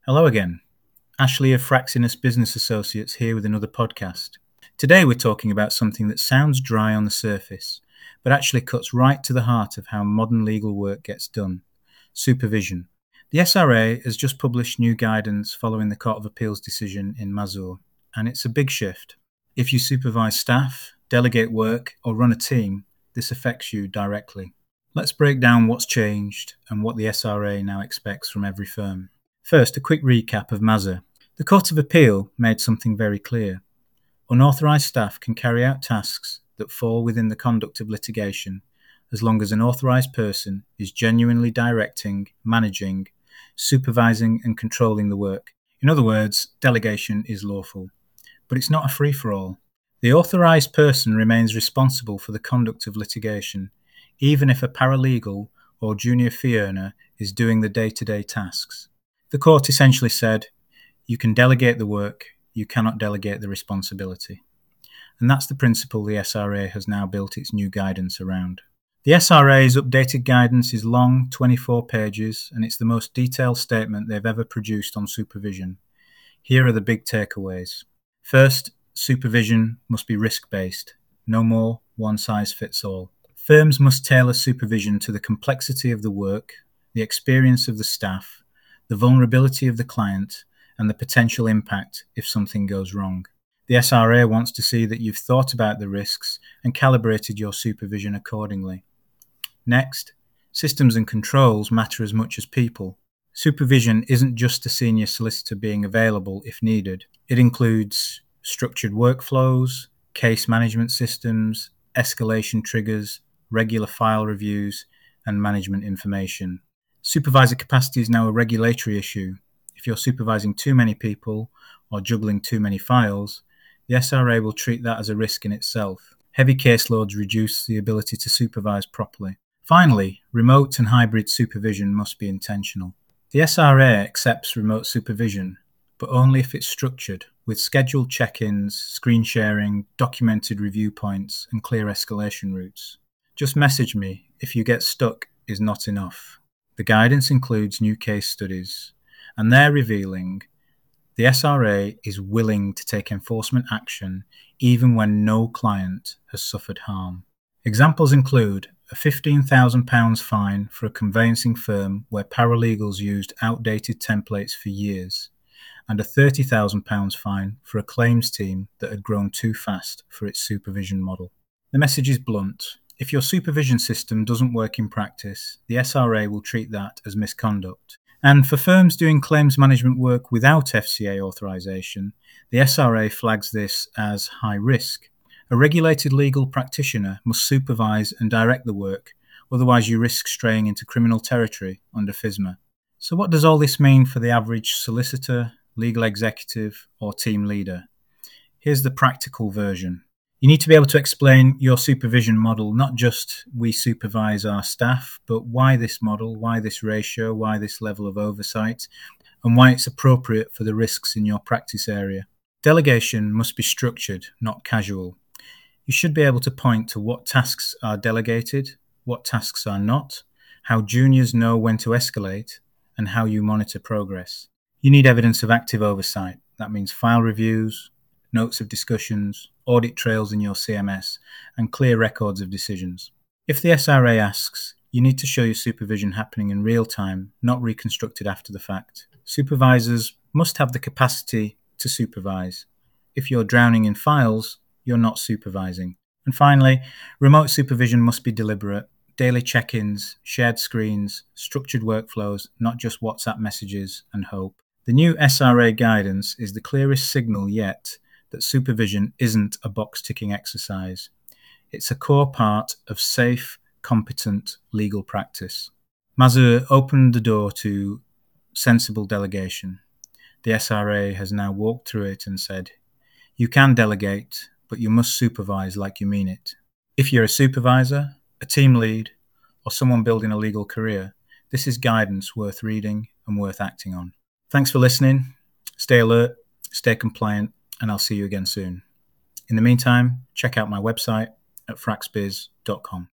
Hello again. Ashley of Fraxinus Business Associates here with another podcast. Today we're talking about something that sounds dry on the surface, but actually cuts right to the heart of how modern legal work gets done: supervision. The SRA has just published new guidance following the Court of Appeal's decision in Mazur, and it's a big shift. If you supervise staff, delegate work, or run a team, this affects you directly. Let's break down what's changed and what the SRA now expects from every firm. First, a quick recap of Mazur. The Court of Appeal made something very clear. Unauthorised staff can carry out tasks that fall within the conduct of litigation as long as an authorised person is genuinely directing, managing, supervising and controlling the work. In other words, delegation is lawful. But it's not a free-for-all. The authorised person remains responsible for the conduct of litigation, even if a paralegal or junior fee earner is doing the day-to-day tasks. The court essentially said, you can delegate the work, you cannot delegate the responsibility. And that's the principle the SRA has now built its new guidance around. The SRA's updated guidance is long, 24 pages, and it's the most detailed statement they've ever produced on supervision. Here are the big takeaways. First, supervision must be risk-based. No more one-size-fits-all. Firms must tailor supervision to the complexity of the work, the experience of the staff, the vulnerability of the client, and the potential impact if something goes wrong. The SRA wants to see that you've thought about the risks and calibrated your supervision accordingly. Next, systems and controls matter as much as people. Supervision isn't just a senior solicitor being available if needed. It includes structured workflows, case management systems, escalation triggers, regular file reviews, and management information. Supervisor capacity is now a regulatory issue. If you're supervising too many people or juggling too many files, the SRA will treat that as a risk in itself. Heavy caseloads reduce the ability to supervise properly. Finally, remote and hybrid supervision must be intentional. The SRA accepts remote supervision, but only if it's structured, with scheduled check-ins, screen sharing, documented review points, and clear escalation routes. Just message me if you get stuck is not enough. The guidance includes new case studies, and they're revealing the SRA is willing to take enforcement action even when no client has suffered harm. Examples include a £15,000 fine for a conveyancing firm where paralegals used outdated templates for years, and a £30,000 fine for a claims team that had grown too fast for its supervision model. The message is blunt. If your supervision system doesn't work in practice, the SRA will treat that as misconduct. And for firms doing claims management work without FCA authorization, the SRA flags this as high risk. A regulated legal practitioner must supervise and direct the work, otherwise you risk straying into criminal territory under FISMA. So what does all this mean for the average solicitor, legal executive, or team leader? Here's the practical version. You need to be able to explain your supervision model, not just we supervise our staff, but why this model, why this ratio, why this level of oversight, and why it's appropriate for the risks in your practice area. Delegation must be structured, not casual. You should be able to point to what tasks are delegated, what tasks are not, how juniors know when to escalate, and how you monitor progress. You need evidence of active oversight. That means file reviews, notes of discussions, audit trails in your CMS, and clear records of decisions. If the SRA asks, you need to show your supervision happening in real time, not reconstructed after the fact. Supervisors must have the capacity to supervise. If you're drowning in files, you're not supervising. And finally, remote supervision must be deliberate. Daily check-ins, shared screens, structured workflows, not just WhatsApp messages and hope. The new SRA guidance is the clearest signal yet that supervision isn't a box-ticking exercise. It's a core part of safe, competent legal practice. Mazur opened the door to sensible delegation. The SRA has now walked through it and said, you can delegate, but you must supervise like you mean it. If you're a supervisor, a team lead, or someone building a legal career, this is guidance worth reading and worth acting on. Thanks for listening. Stay alert, stay compliant, and I'll see you again soon. In the meantime, check out my website at fraxbiz.com.